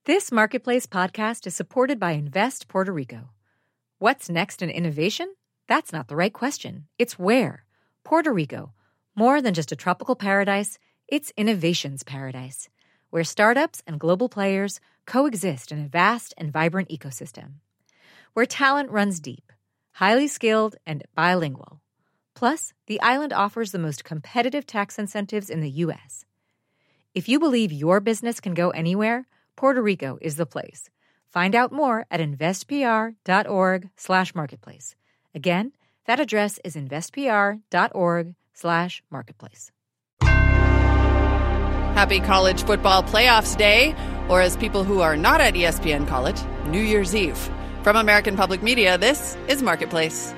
This Marketplace podcast is supported by Invest Puerto Rico. What's next in innovation? That's not the right question. It's where. Puerto Rico. More than just a tropical paradise, it's innovation's paradise, where startups and global players coexist in a vast and vibrant ecosystem. Where talent runs deep, highly skilled, and bilingual. Plus, the island offers the most competitive tax incentives in the U.S. If you believe your business can go anywhere, Puerto Rico is the place. Find out more at investpr.org/marketplace. Again, that address is investpr.org/marketplace. Happy College Football Playoffs Day, or as people who are not at ESPN call it, New Year's Eve. From American Public Media, this is Marketplace.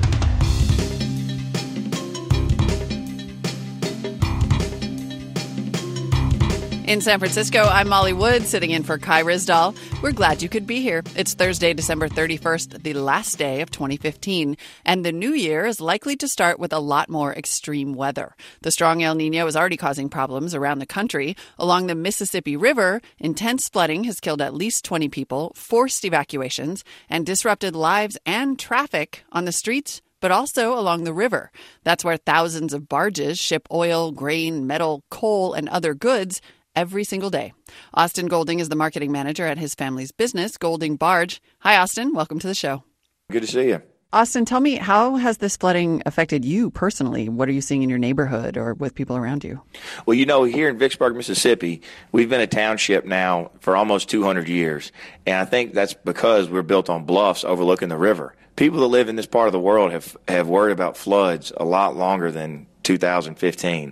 In San Francisco, I'm Molly Wood, sitting in for Kai Ryssdal. We're glad you could be here. It's Thursday, December 31st, the last day of 2015, and the new year is likely to start with a lot more extreme weather. The strong El Nino is already causing problems around the country. Along the Mississippi River, intense flooding has killed at least 20 people, forced evacuations, and disrupted lives and traffic on the streets, but also along the river. That's where thousands of barges ship oil, grain, metal, coal, and other goods every single day. Austin Golding is the marketing manager at his family's business, Golding Barge. Hi, Austin. Welcome to the show. Good to see you. Austin, tell me, how has this flooding affected you personally? What are you seeing in your neighborhood or with people around you? Well, here in Vicksburg, Mississippi, we've been a township now for almost 200 years. And I think that's because we're built on bluffs overlooking the river. People that live in this part of the world have worried about floods a lot longer than 2016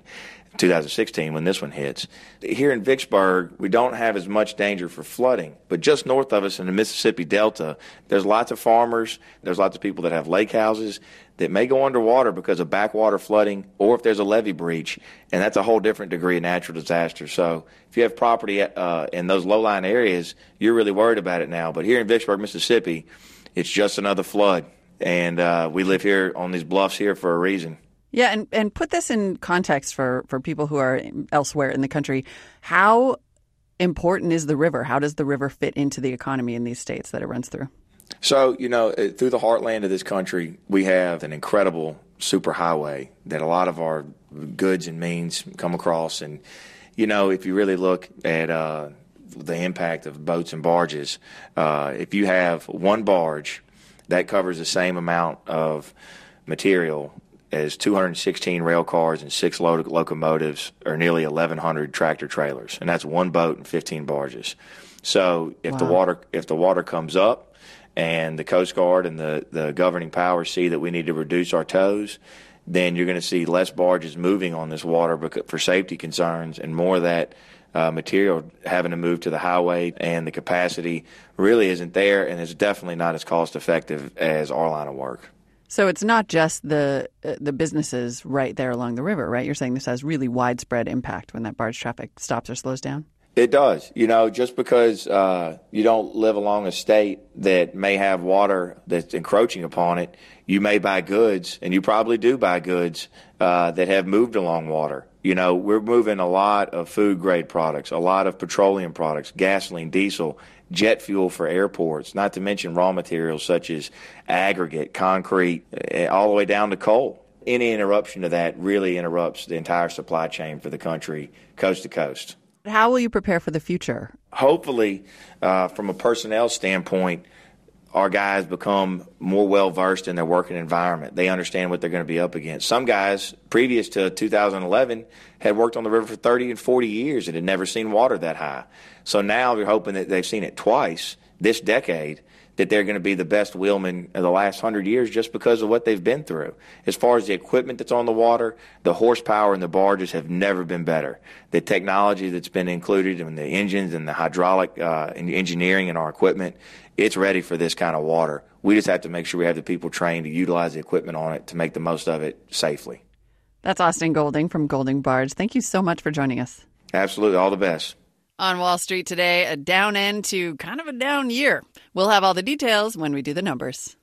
when this one hits. Here in Vicksburg, we don't have as much danger for flooding, but just north of us in the Mississippi Delta, there's lots of farmers, there's lots of people that have lake houses that may go underwater because of backwater flooding or if there's a levee breach, and that's a whole different degree of natural disaster. So if you have property in those low-lying areas, you're really worried about it now. But here in Vicksburg, Mississippi, it's just another flood, and we live here on these bluffs here for a reason. Yeah, and put this in context for people who are elsewhere in the country. How important is the river? How does the river fit into the economy in these states that it runs through? So, through the heartland of this country, we have an incredible superhighway that a lot of our goods and means come across. And, if you really look at the impact of boats and barges, if you have one barge, that covers the same amount of material as 216 rail cars and 6 locomotives, or nearly 1,100 tractor trailers, and that's one boat and 15 barges. So if the water comes up, and the Coast Guard and the governing powers see that we need to reduce our tows, then you're going to see less barges moving on this water for safety concerns, and more of that material having to move to the highway, and the capacity really isn't there, and it's definitely not as cost effective as our line of work. So it's not just the businesses right there along the river, right? You're saying this has really widespread impact when that barge traffic stops or slows down? It does. Just because you don't live along a state that may have water that's encroaching upon it, you may buy goods, and you probably do buy goods that have moved along water. We're moving a lot of food-grade products, a lot of petroleum products, gasoline, diesel, jet fuel for airports, not to mention raw materials such as aggregate, concrete, all the way down to coal. Any interruption to that really interrupts the entire supply chain for the country, coast to coast. How will you prepare for the future? Hopefully, from a personnel standpoint, our guys become more well-versed in their working environment. They understand what they're going to be up against. Some guys, previous to 2011, had worked on the river for 30 and 40 years and had never seen water that high. So now we're hoping that they've seen it twice this decade, that they're going to be the best wheelmen of the last 100 years just because of what they've been through. As far as the equipment that's on the water, the horsepower in the barges have never been better. The technology that's been included in the engines and the hydraulic engineering in our equipment, it's ready for this kind of water. We just have to make sure we have the people trained to utilize the equipment on it to make the most of it safely. That's Austin Golding from Golding Barge. Thank you so much for joining us. Absolutely. All the best. On Wall Street today, a down end to kind of a down year. We'll have all the details when we do the numbers.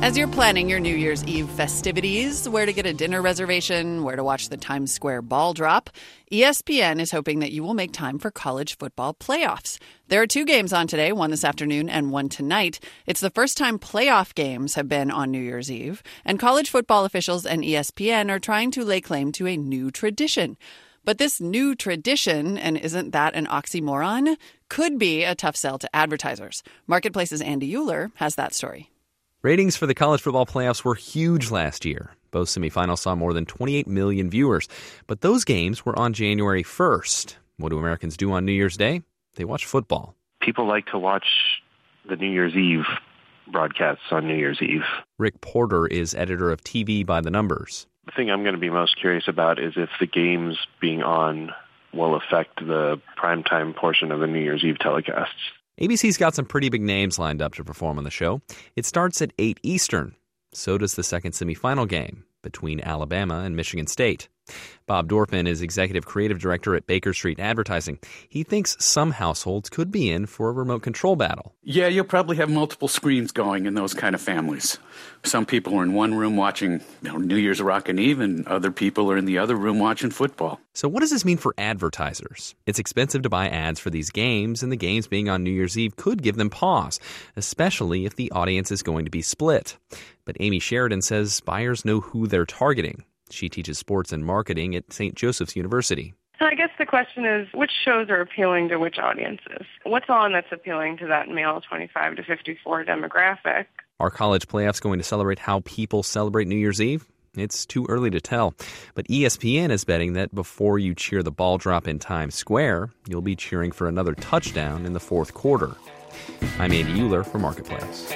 As you're planning your New Year's Eve festivities, where to get a dinner reservation, where to watch the Times Square ball drop, ESPN is hoping that you will make time for college football playoffs. There are 2 games on today, one this afternoon and one tonight. It's the first time playoff games have been on New Year's Eve, and college football officials and ESPN are trying to lay claim to a new tradition. But this new tradition, and isn't that an oxymoron, could be a tough sell to advertisers. Marketplace's Andy Euler has that story. Ratings for the college football playoffs were huge last year. Both semifinals saw more than 28 million viewers. But those games were on January 1st. What do Americans do on New Year's Day? They watch football. People like to watch the New Year's Eve broadcasts on New Year's Eve. Rick Porter is editor of TV by the Numbers. The thing I'm going to be most curious about is if the games being on will affect the primetime portion of the New Year's Eve telecasts. ABC's got some pretty big names lined up to perform on the show. It starts at 8 Eastern. So does the second semifinal game between Alabama and Michigan State. Bob Dorfman is executive creative director at Baker Street Advertising. He thinks some households could be in for a remote control battle. Yeah, you'll probably have multiple screens going in those kind of families. Some people are in one room watching New Year's Rockin' Eve, and other people are in the other room watching football. So what does this mean for advertisers? It's expensive to buy ads for these games, and the games being on New Year's Eve could give them pause, especially if the audience is going to be split. But Amy Sheridan says buyers know who they're targeting. She teaches sports and marketing at St. Joseph's University. I guess the question is, which shows are appealing to which audiences? What's on that's appealing to that male 25 to 54 demographic? Are college playoffs going to celebrate how people celebrate New Year's Eve? It's too early to tell. But ESPN is betting that before you cheer the ball drop in Times Square, you'll be cheering for another touchdown in the fourth quarter. I'm Andy Euler for Marketplace.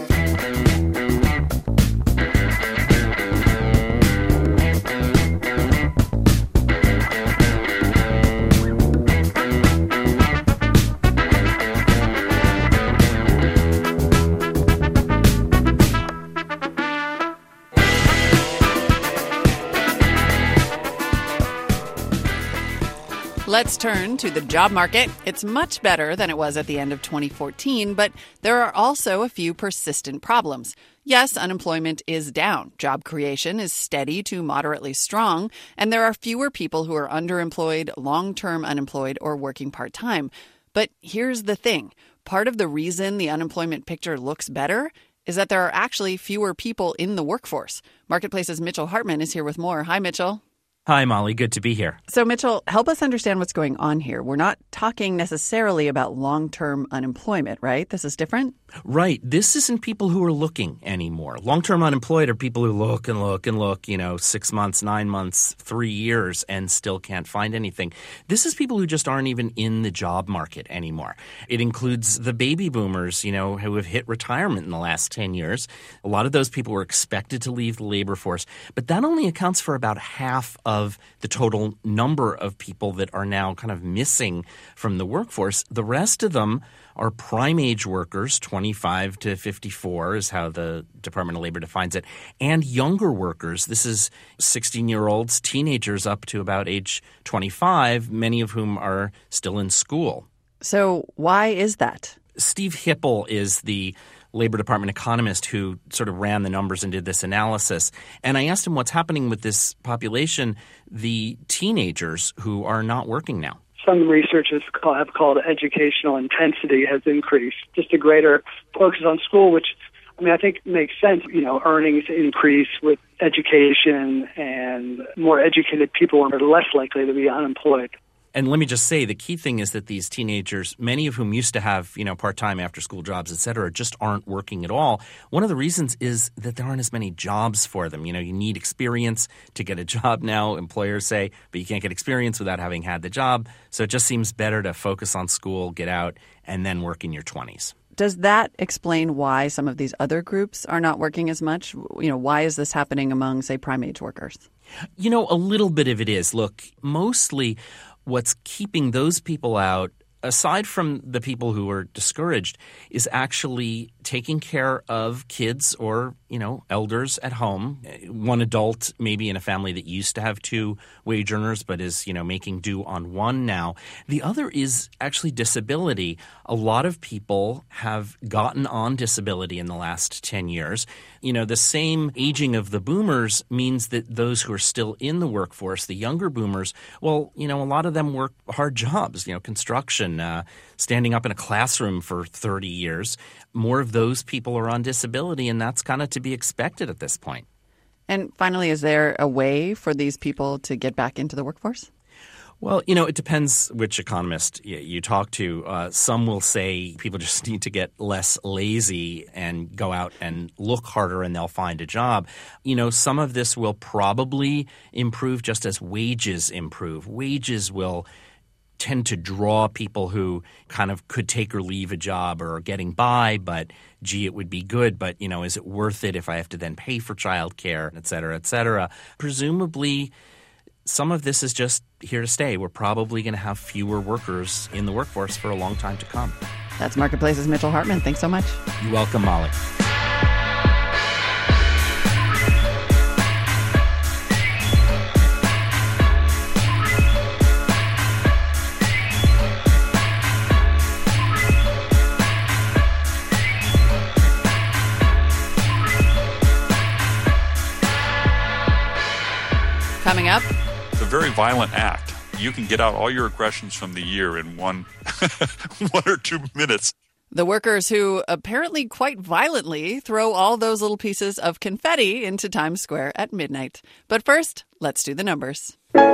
Let's turn to the job market. It's much better than it was at the end of 2014, but there are also a few persistent problems. Yes, unemployment is down. Job creation is steady to moderately strong, and there are fewer people who are underemployed, long-term unemployed, or working part-time. But here's the thing. Part of the reason the unemployment picture looks better is that there are actually fewer people in the workforce. Marketplace's Mitchell Hartman is here with more. Hi, Mitchell. Hi, Molly. Good to be here. So, Mitchell, help us understand what's going on here. We're not talking necessarily about long-term unemployment, right? This is different? Right. This isn't people who are looking anymore. Long-term unemployed are people who look and look and look, 6 months, 9 months, 3 years, and still can't find anything. This is people who just aren't even in the job market anymore. It includes the baby boomers, who have hit retirement in the last 10 years. A lot of those people were expected to leave the labor force, but that only accounts for about half of the total number of people that are now kind of missing from the workforce. The rest of them are prime age workers, 25 to 54 is how the Department of Labor defines it, and younger workers. This is 16-year-olds, teenagers up to about age 25, many of whom are still in school. So why is that? Steve Hipple is the Labor Department economist who sort of ran the numbers and did this analysis. And I asked him what's happening with this population, the teenagers who are not working now. Some researchers have called educational intensity has increased, just a greater focus on school, which I think makes sense. Earnings increase with education, and more educated people are less likely to be unemployed. And let me just say, the key thing is that these teenagers, many of whom used to have, part-time after-school jobs, et cetera, just aren't working at all. One of the reasons is that there aren't as many jobs for them. You need experience to get a job now, employers say, but you can't get experience without having had the job. So it just seems better to focus on school, get out, and then work in your 20s. Does that explain why some of these other groups are not working as much? Why is this happening among, say, prime age workers? A little bit of it is. Look, mostly what's keeping those people out, aside from the people who are discouraged, is actually taking care of kids or, elders at home. One adult maybe in a family that used to have two wage earners but is, making do on one now. The other is actually disability. A lot of people have gotten on disability in the last 10 years. The same aging of the boomers means that those who are still in the workforce, the younger boomers, well, a lot of them work hard jobs, construction, standing up in a classroom for 30 years. More of those people are on disability, and that's kind of to be expected at this point. And finally, is there a way for these people to get back into the workforce? Well, it depends which economist you talk to. Some will say people just need to get less lazy and go out and look harder and they'll find a job. Some of this will probably improve just as wages improve. Wages will tend to draw people who kind of could take or leave a job or are getting by, but gee, it would be good, but is it worth it if I have to then pay for childcare, et cetera, et cetera? Presumably, some of this is just here to stay. We're probably going to have fewer workers in the workforce for a long time to come. That's Marketplace's Mitchell Hartman. Thanks so much. You're welcome, Molly. Coming up, it's a very violent act. You can get out all your aggressions from the year in one or 2 minutes. The workers who apparently quite violently throw all those little pieces of confetti into Times Square at midnight. But first, let's do the numbers.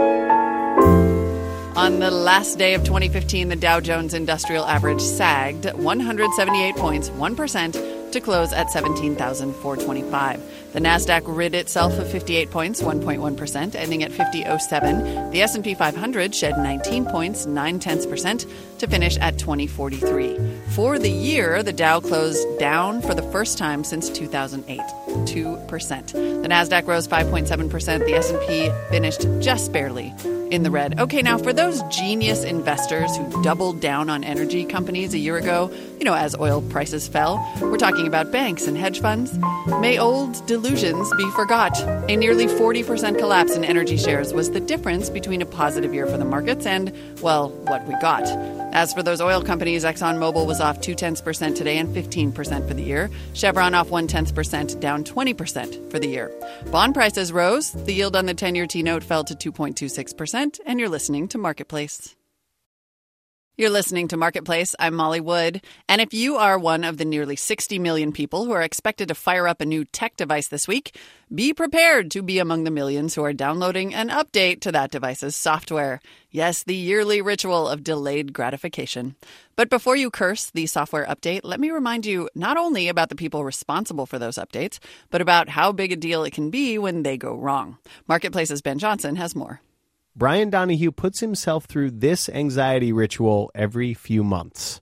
On the last day of 2015, the Dow Jones Industrial Average sagged 178 points, 1%, to close at 17,425. The Nasdaq rid itself of 58 points, 1.1%, ending at 50.07. The S&P 500 shed 19 points, 0.9%, to finish at 2043. For the year, the Dow closed down for the first time since 2008, 2%. The Nasdaq rose 5.7%. The S&P finished just barely in the red. Okay, now for those genius investors who doubled down on energy companies a year ago, as oil prices fell, we're talking about banks and hedge funds, may old delusions be forgot. A nearly 40% collapse in energy shares was the difference between a positive year for the markets and, well, what we got. As for those oil companies, ExxonMobil was off 0.2% today and 15% for the year. Chevron off 0.1%, down 20% for the year. Bond prices rose. The yield on the 10-year T-note fell to 2.26%, and you're listening to Marketplace. You're listening to Marketplace. I'm Molly Wood. And if you are one of the nearly 60 million people who are expected to fire up a new tech device this week, be prepared to be among the millions who are downloading an update to that device's software. Yes, the yearly ritual of delayed gratification. But before you curse the software update, let me remind you not only about the people responsible for those updates, but about how big a deal it can be when they go wrong. Marketplace's Ben Johnson has more. Brian Donahue puts himself through this anxiety ritual every few months.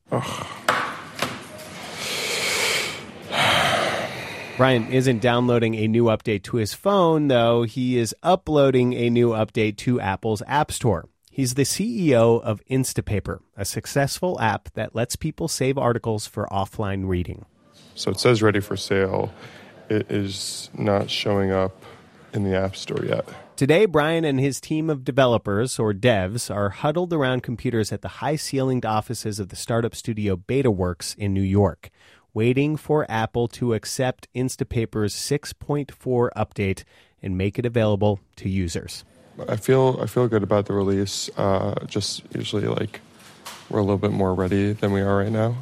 Brian isn't downloading a new update to his phone, though. He is uploading a new update to Apple's App Store. He's the CEO of Instapaper, a successful app that lets people save articles for offline reading. So it says ready for sale. It is not showing up in the App Store yet. Today, Brian and his team of developers, or devs, are huddled around computers at the high-ceilinged offices of the startup studio BetaWorks in New York, waiting for Apple to accept Instapaper's 6.4 update and make it available to users. I feel good about the release. Just usually we're a little bit more ready than we are right now.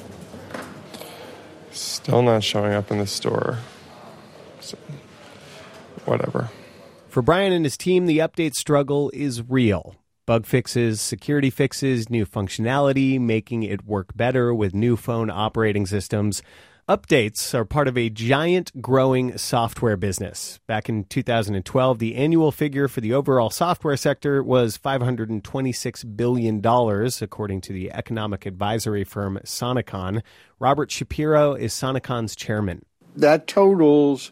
Still not showing up in the store. So, whatever. For Brian and his team, the update struggle is real. Bug fixes, security fixes, new functionality, making it work better with new phone operating systems. Updates are part of a giant growing software business. Back in 2012, the annual figure for the overall software sector was $526 billion, according to the economic advisory firm Sonicon. Robert Shapiro is Sonicon's chairman. That totals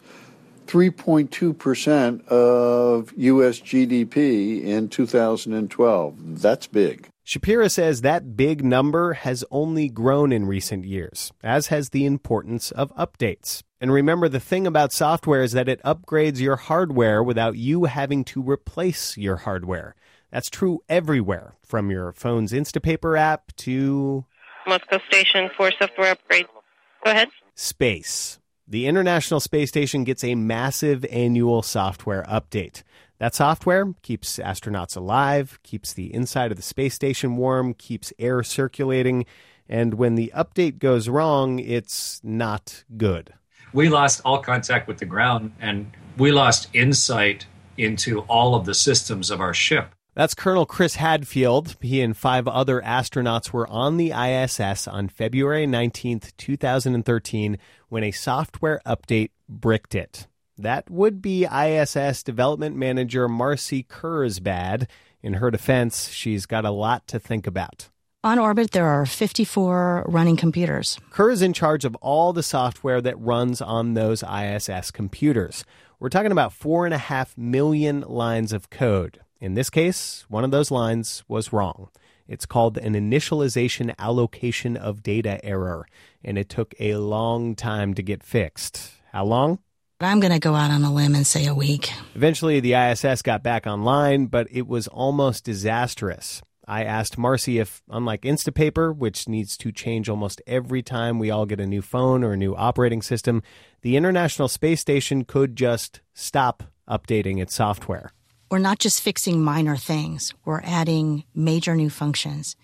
3.2% of U.S. GDP in 2012. That's big. Shapira says that big number has only grown in recent years, as has the importance of updates. And remember, the thing about software is that it upgrades your hardware without you having to replace your hardware. That's true everywhere, from your phone's Instapaper app to Moscow Station for software upgrade. Go ahead. Space. The International Space Station gets a massive annual software update. That software keeps astronauts alive, keeps the inside of the space station warm, keeps air circulating, and when the update goes wrong, it's not good. We lost all contact with the ground, and we lost insight into all of the systems of our ship. That's Colonel Chris Hadfield. He and 5 other astronauts were on the ISS on February 19th, 2013, when a software update bricked it. That would be ISS development manager Marcy Kurzbad. In her defense, she's got a lot to think about. On orbit, there are 54 running computers. Kerr is in charge of all the software that runs on those ISS computers. We're talking about 4.5 million lines of code. In this case, one of those lines was wrong. It's called an initialization allocation of data error, and it took a long time to get fixed. How long? I'm going to go out on a limb and say a week. Eventually, the ISS got back online, but it was almost disastrous. I asked Marcy if, unlike Instapaper, which needs to change almost every time we all get a new phone or a new operating system, the International Space Station could just stop updating its software. We're not just fixing minor things. We're adding major new functions.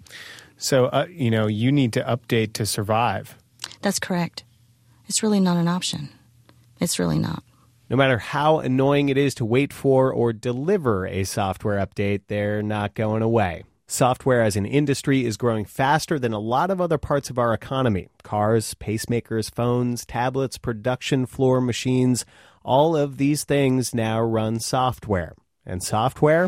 So, you need to update to survive. That's correct. It's really not an option. It's really not. No matter how annoying it is to wait for or deliver a software update, they're not going away. Software as an industry is growing faster than a lot of other parts of our economy. Cars, pacemakers, phones, tablets, production floor machines, all of these things now run software. And software,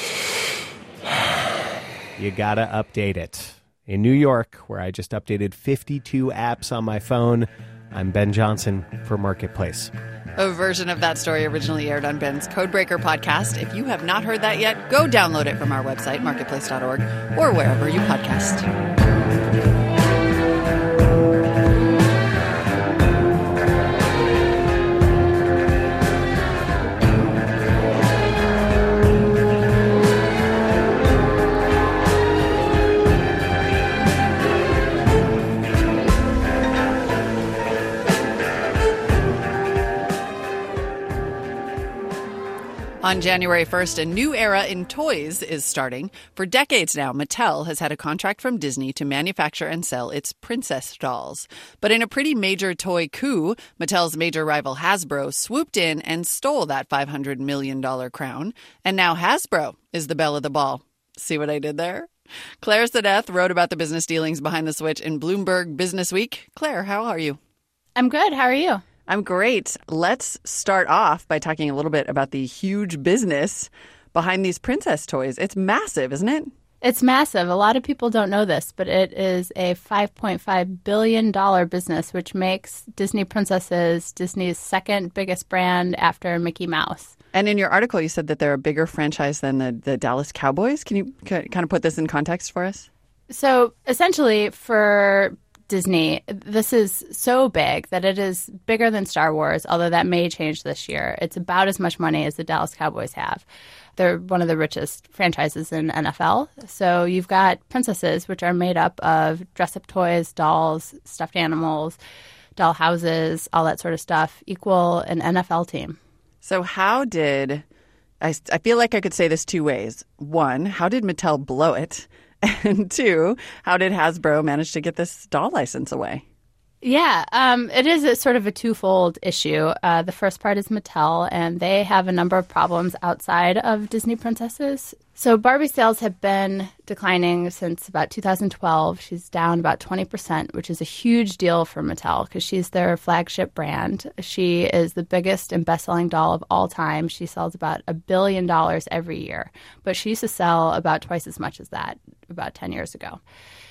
you gotta update it. In New York, where I just updated 52 apps on my phone, I'm Ben Johnson for Marketplace. A version of that story originally aired on Ben's Codebreaker podcast. If you have not heard that yet, go download it from our website, marketplace.org, or wherever you podcast. On January 1st, a new era in toys is starting. For decades now, Mattel has had a contract from Disney to manufacture and sell its princess dolls. But in a pretty major toy coup, Mattel's major rival Hasbro swooped in and stole that $500 million crown. And now Hasbro is the belle of the ball. See what I did there? Claire Sadeth wrote about the business dealings behind the switch in Bloomberg Business Week. Claire, how are you? I'm good. How are you? I'm great. Let's start off by talking a little bit about the huge business behind these princess toys. It's massive, isn't it? It's massive. A lot of people don't know this, but it is a $5.5 billion business, which makes Disney Princesses Disney's second biggest brand after Mickey Mouse. And in your article, you said that they're a bigger franchise than the Dallas Cowboys. Can you kind of put this in context for us? So essentially, for Disney, this is so big that it is bigger than Star Wars, although that may change this year. It's about as much money as the Dallas Cowboys have. They're one of the richest franchises in NFL. So you've got princesses, which are made up of dress-up toys, dolls, stuffed animals, doll houses, all that sort of stuff, equal an NFL team. So how did I feel like I could say this two ways. One, how did Mattel blow it? And two, how did Hasbro manage to get this doll license away? Yeah, it is a sort of a twofold issue. The first part is Mattel, and they have a number of problems outside of Disney Princesses. So Barbie sales have been declining since about 2012. She's down about 20%, which is a huge deal for Mattel because she's their flagship brand. She is the biggest and best-selling doll of all time. She sells about $1 billion every year, but she used to sell about twice as much as that about 10 years ago.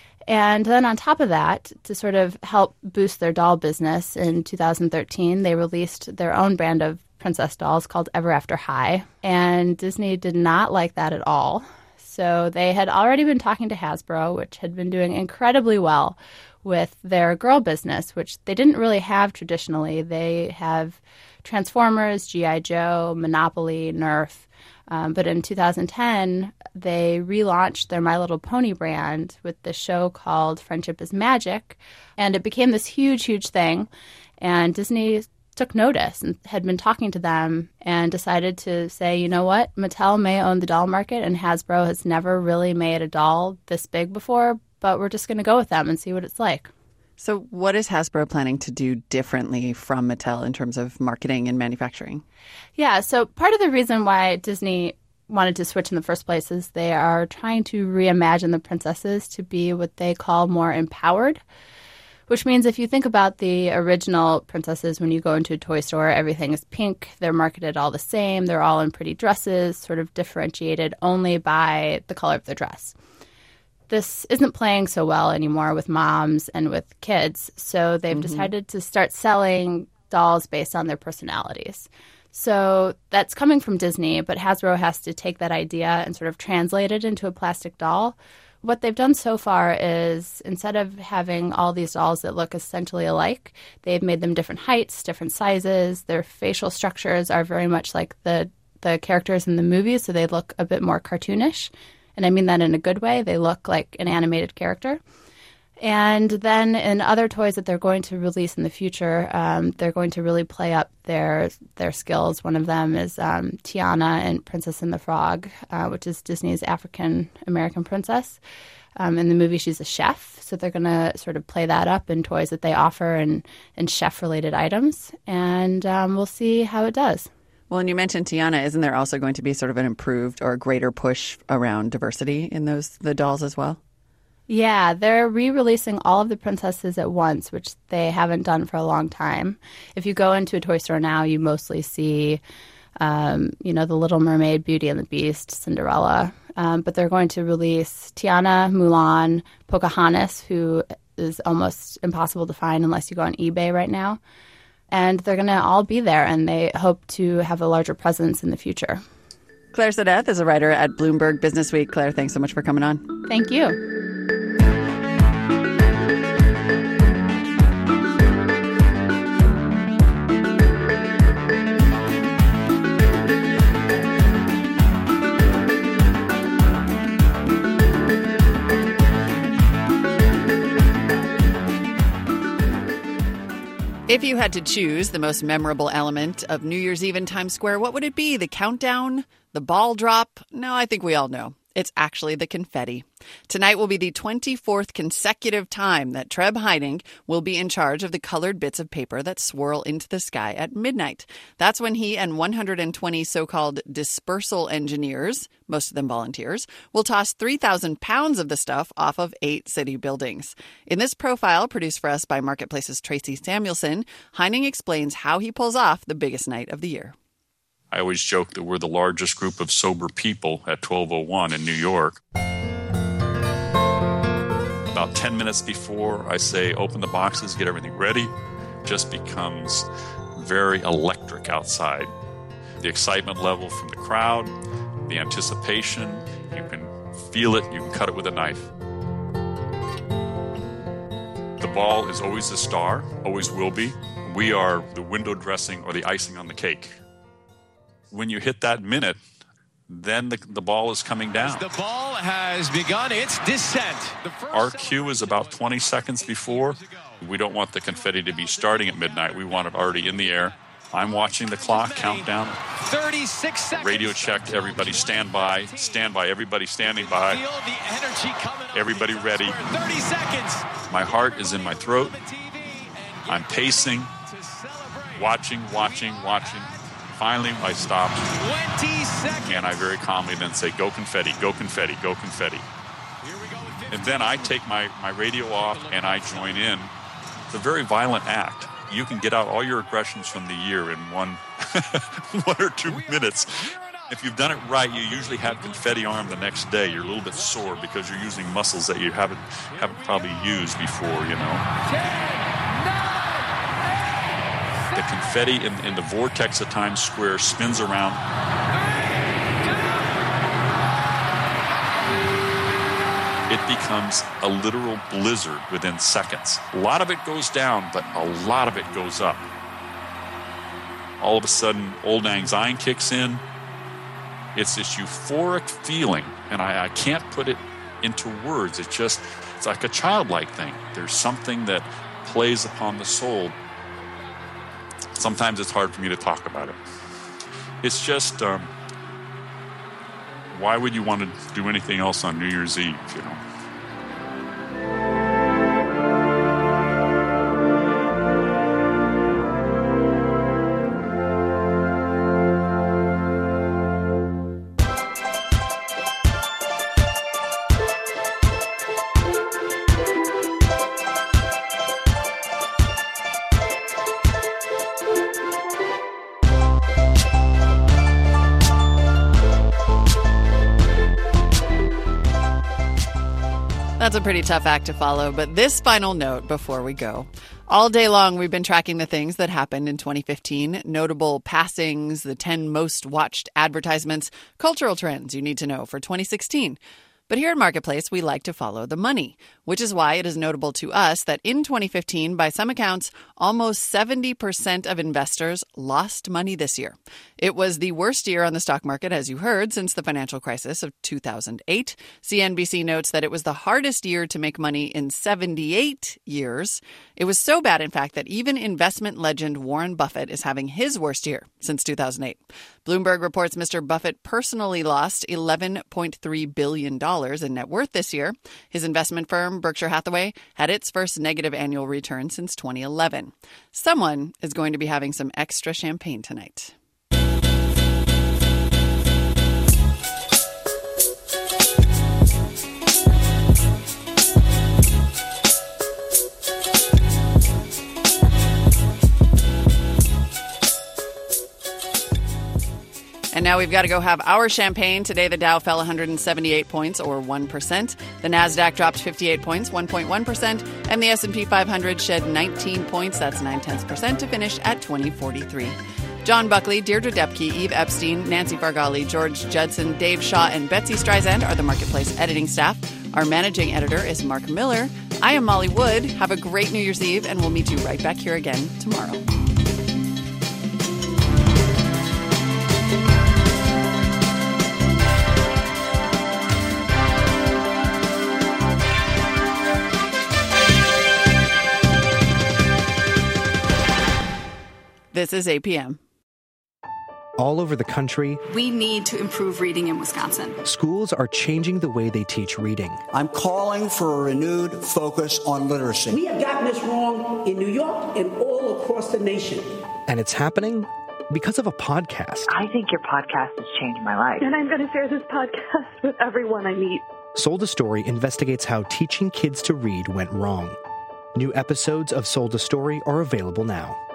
And then on top of that, to sort of help boost their doll business, in 2013, they released their own brand of princess dolls called Ever After High. And Disney did not like that at all. So they had already been talking to Hasbro, which had been doing incredibly well with their girl business, which they didn't really have traditionally. They have Transformers, G.I. Joe, Monopoly, Nerf. But in 2010, they relaunched their My Little Pony brand with this show called Friendship is Magic. And it became this huge, huge thing. And Disney took notice and had been talking to them and decided to say, you know what, Mattel may own the doll market and Hasbro has never really made a doll this big before, but we're just going to go with them and see what it's like. So what is Hasbro planning to do differently from Mattel in terms of marketing and manufacturing? Yeah, so part of the reason why Disney wanted to switch in the first place is they are trying to reimagine the princesses to be what they call more empowered, which means if you think about the original princesses, when you go into a toy store, everything is pink. They're marketed all the same. They're all in pretty dresses, sort of differentiated only by the color of their dress. This isn't playing so well anymore with moms and with kids, so they've decided to start selling dolls based on their personalities. So that's coming from Disney, but Hasbro has to take that idea and sort of translate it into a plastic doll. What they've done so far is instead of having all these dolls that look essentially alike, they've made them different heights, different sizes. Their facial structures are very much like the characters in the movies, so they look a bit more cartoonish. And I mean that in a good way. They look like an animated character. And then in other toys that they're going to release in the future, they're going to really play up their skills. One of them is Tiana and Princess and the Frog, which is Disney's African-American princess. In the movie, she's a chef, so they're going to sort of play that up in toys that they offer and chef-related items. And we'll see how it does. Well, and you mentioned Tiana. Isn't there also going to be sort of an improved or greater push around diversity in the dolls as well? Yeah, they're re-releasing all of the princesses at once, which they haven't done for a long time. If you go into a toy store now, you mostly see, The Little Mermaid, Beauty and the Beast, Cinderella. But they're going to release Tiana, Mulan, Pocahontas, who is almost impossible to find unless you go on eBay right now. And they're going to all be there, and they hope to have a larger presence in the future. Claire Sadeth is a writer at Bloomberg Businessweek. Claire, thanks so much for coming on. Thank you. If you had to choose the most memorable element of New Year's Eve in Times Square, what would it be? The countdown? The ball drop? No, I think we all know. It's actually the confetti. Tonight will be the 24th consecutive time that Treb Heining will be in charge of the colored bits of paper that swirl into the sky at midnight. That's when he and 120 so-called dispersal engineers, most of them volunteers, will toss 3,000 pounds of the stuff off of 8 city buildings. In this profile, produced for us by Marketplace's Tracy Samuelson, Heining explains how he pulls off the biggest night of the year. I always joke that we're the largest group of sober people at 1201 in New York. About 10 minutes before I say open the boxes, get everything ready, just becomes very electric outside. The excitement level from the crowd, the anticipation, you can feel it, you can cut it with a knife. The ball is always the star, always will be. We are the window dressing or the icing on the cake. When you hit that minute, then the ball is coming down. The ball has begun its descent. Our cue is about 20 seconds before. We don't want the confetti to be starting at midnight. We want it already in the air. I'm watching the clock count down. 36 seconds. Radio check. Everybody stand by. Stand by. Everybody standing by. Feel the energy coming. Everybody ready. 30 seconds. My heart is in my throat. I'm pacing, watching. Finally, I stop. 20 seconds. And I very calmly then say, go confetti, go confetti, go confetti. And then I take my radio off and I join in. It's a very violent act. You can get out all your aggressions from the year in one or 2 minutes. If you've done it right, you usually have confetti arm the next day. You're a little bit sore because you're using muscles that you haven't probably used before, you know. The confetti in the vortex of Times Square spins around. it becomes a literal blizzard within seconds. A lot of it goes down, but a lot of it goes up. All of a sudden, old anxiety kicks in. It's this euphoric feeling, and I can't put it into words. It's like a childlike thing. There's something that plays upon the soul. Sometimes it's hard for me to talk about it. It's just, why would you want to do anything else on New Year's Eve, you know? That's a pretty tough act to follow, but this final note before we go. All day long, we've been tracking the things that happened in 2015, notable passings, the 10 most watched advertisements, cultural trends you need to know for 2016. But here at Marketplace, we like to follow the money, which is why it is notable to us that in 2015, by some accounts, almost 70% of investors lost money this year. It was the worst year on the stock market, as you heard, since the financial crisis of 2008. CNBC notes that it was the hardest year to make money in 78 years. It was so bad, in fact, that even investment legend Warren Buffett is having his worst year since 2008. Bloomberg reports Mr. Buffett personally lost $11.3 billion in net worth this year. His investment firm, Berkshire Hathaway, had its first negative annual return since 2011. Someone is going to be having some extra champagne tonight. And now we've got to go have our champagne. Today, the Dow fell 178 points, or 1%. The NASDAQ dropped 58 points, 1.1%. And the S&P 500 shed 19 points, that's 0.9%, to finish at 2043. John Buckley, Deirdre Depke, Eve Epstein, Nancy Fargali, George Judson, Dave Shaw, and Betsy Streisand are the Marketplace editing staff. Our managing editor is Mark Miller. I am Molly Wood. Have a great New Year's Eve, and we'll meet you right back here again tomorrow. This is APM. All over the country, we need to improve reading in Wisconsin. Schools are changing the way they teach reading. I'm calling for a renewed focus on literacy. We have gotten this wrong in New York and all across the nation. And it's happening because of a podcast. I think your podcast has changed my life. And I'm going to share this podcast with everyone I meet. Sold a Story investigates how teaching kids to read went wrong. New episodes of Sold a Story are available now.